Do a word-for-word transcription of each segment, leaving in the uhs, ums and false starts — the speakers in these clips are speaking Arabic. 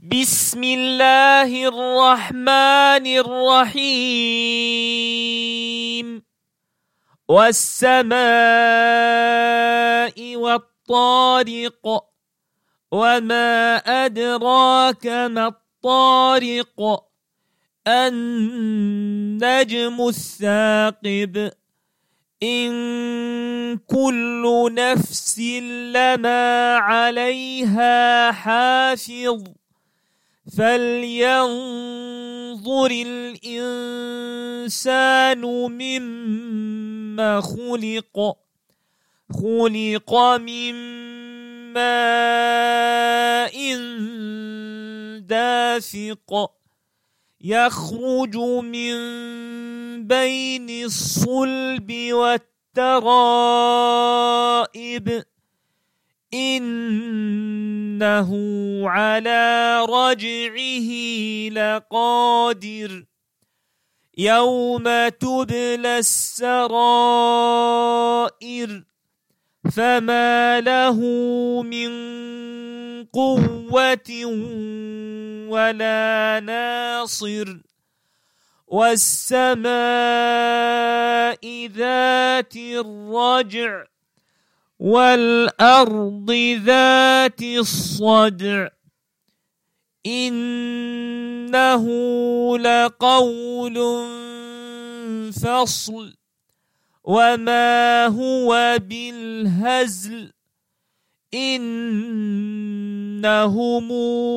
بسم الله الرحمن الرحيم والسماء والطارق وما أدراك ما الطارق النجم الثاقب إن كل نفس لما عليها حافظ فلينظر الإنسان مما خلق خلق من ماء دافق يخرج من بين الصلب والترائب إنه على رجعه لقادر يوم تبلى السرائر فما له من قوة ولا ناصر والسماء ذات الرجع والأرض ذات الصدع إنه لقول فصل وما هو بالهزل إنهم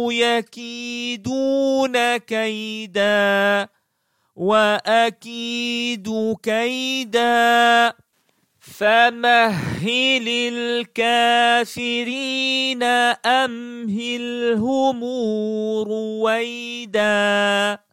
يكيدون كيدا وأكيد كيدا فمهل الكافرين أمهلهم رويدا.